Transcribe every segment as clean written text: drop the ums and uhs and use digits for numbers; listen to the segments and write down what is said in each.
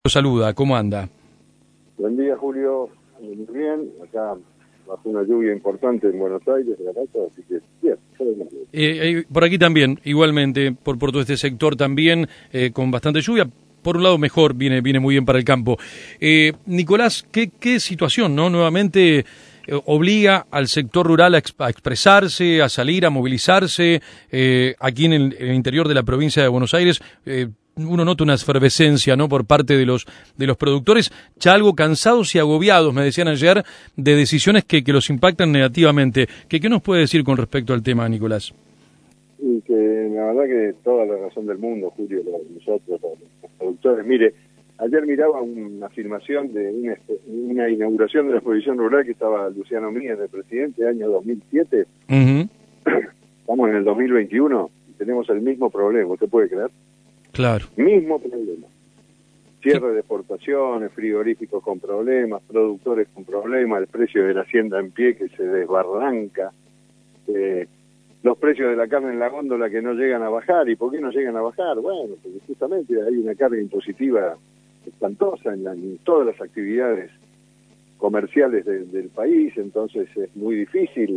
Lo saluda, ¿cómo anda? Buen día, Julio. Muy bien. Acá bajo una lluvia importante en Buenos Aires, de la casa, así que bien. Por aquí también, igualmente, por todo este sector también, con bastante lluvia. Por un lado mejor, viene muy bien para el campo. Nicolás, ¿qué situación, no? Nuevamente obliga al sector rural a expresarse, a salir, a movilizarse. Aquí en el interior de la provincia de Buenos Aires, uno nota una efervescencia, ¿no?, por parte de los productores, ya algo cansados y agobiados, me decían ayer, de decisiones que los impactan negativamente. ¿Qué nos puede decir con respecto al tema, Nicolás? Y que la verdad que toda la razón del mundo, Julio, nosotros, los productores. Mire, ayer miraba una filmación de una inauguración de la exposición rural que estaba Luciano Míguez, el presidente, año 2007. Uh-huh. Estamos en el 2021 y tenemos el mismo problema, ¿usted puede creer? Claro. Mismo problema. Cierre de exportaciones, frigoríficos con problemas, productores con problemas, el precio de la hacienda en pie que se desbarranca, los precios de la carne en la góndola que no llegan a bajar. ¿Y por qué no llegan a bajar? Bueno, porque justamente hay una carga impositiva espantosa en todas las actividades comerciales del país, entonces es muy difícil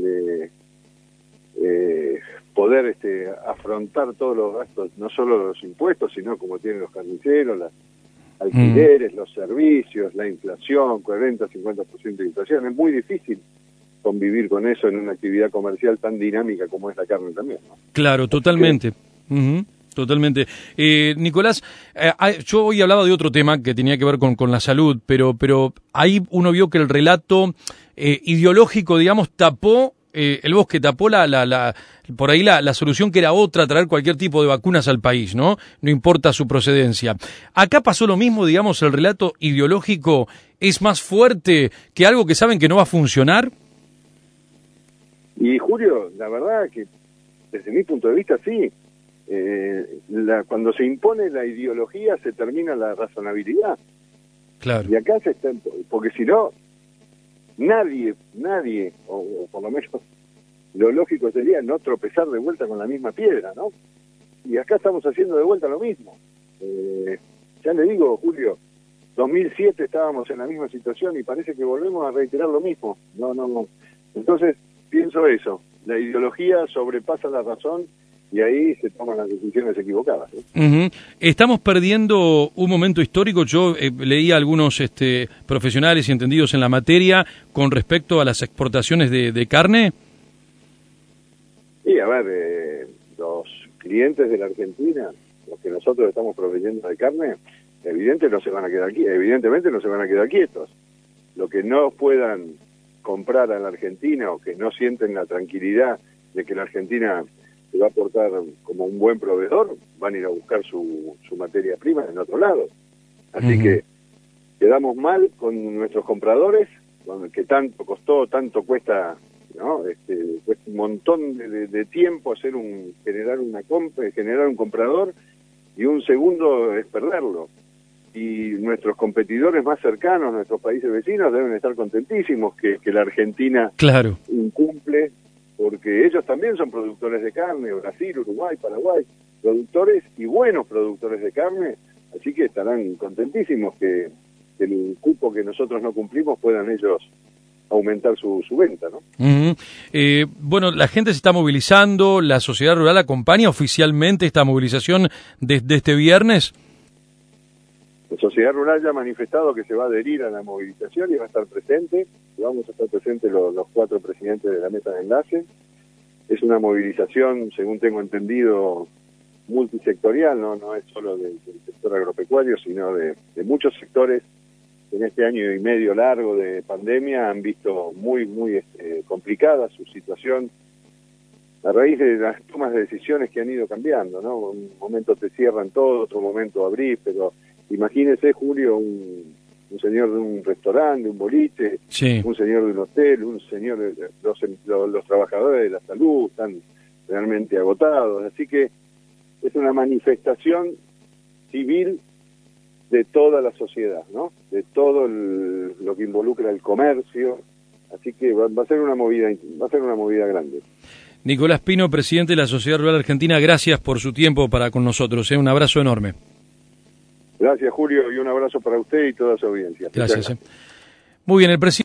poder afrontar todos los gastos, no solo los impuestos, sino como tienen los carniceros, las alquileres, los servicios, la inflación, 40-50% de inflación. Es muy difícil convivir con eso en una actividad comercial tan dinámica como es la carne también, ¿no? Claro, totalmente. Uh-huh. Totalmente. Nicolás, yo hoy hablaba de otro tema que tenía que ver con la salud, pero ahí uno vio que el relato ideológico, digamos, tapó el bosque, tapó por ahí la solución, que era otra, traer cualquier tipo de vacunas al país, ¿no? No importa su procedencia. Acá pasó lo mismo, digamos, el relato ideológico es más fuerte que algo que saben que no va a funcionar. Y Julio, la verdad que desde mi punto de vista sí. Cuando se impone la ideología se termina la razonabilidad. Claro. Y acá porque si no, nadie, o por lo menos lo lógico sería no tropezar de vuelta con la misma piedra, ¿no? Y acá estamos haciendo de vuelta lo mismo. Ya le digo, Julio, 2007 estábamos en la misma situación y parece que volvemos a reiterar lo mismo. No. Entonces, pienso eso, la ideología sobrepasa la razón y ahí se toman las decisiones equivocadas, ¿no? Uh-huh. Estamos perdiendo un momento histórico. Yo leí a algunos profesionales y entendidos en la materia con respecto a las exportaciones de carne. Sí, a ver, los clientes de la Argentina, los que nosotros estamos proveyendo de carne, evidentemente no se van a quedar quietos. Lo que no puedan comprar a la Argentina o que no sienten la tranquilidad de que la Argentina se va a portar como un buen proveedor, van a ir a buscar su materia prima en otro lado. Así que quedamos mal con nuestros compradores, que tanto costó, tanto cuesta, ¿no? Cuesta un montón de tiempo generar un comprador, y un segundo es perderlo. Y nuestros competidores más cercanos, nuestros países vecinos, deben estar contentísimos que la Argentina claro incumple, porque ellos también son productores de carne, Brasil, Uruguay, Paraguay, productores y buenos productores de carne, así que estarán contentísimos que el cupo que nosotros no cumplimos puedan ellos aumentar su venta, ¿no? Uh-huh. Bueno, la gente se está movilizando, la sociedad rural acompaña oficialmente esta movilización de este viernes. La sociedad rural ya ha manifestado que se va a adherir a la movilización y va a estar presente. Vamos a estar presentes los 4 presidentes de la mesa de enlace. Es una movilización, según tengo entendido, multisectorial, no es solo del sector agropecuario, sino de muchos sectores que en este año y medio largo de pandemia han visto muy complicada su situación a raíz de las tomas de decisiones que han ido cambiando, ¿no? Un momento te cierran todo, otro momento abrís, pero imagínese, Julio, un señor de un restaurante, de un boliche, sí, un señor de un hotel, un señor los trabajadores de la salud están realmente agotados, así que es una manifestación civil de toda la sociedad, ¿no? De todo lo que involucra el comercio, así que va a ser una movida grande. Nicolás Pino, presidente de la Sociedad Rural Argentina, gracias por su tiempo para con nosotros. Un abrazo enorme. Gracias, Julio, y un abrazo para usted y toda su audiencia. Gracias. Muy bien, el presidente.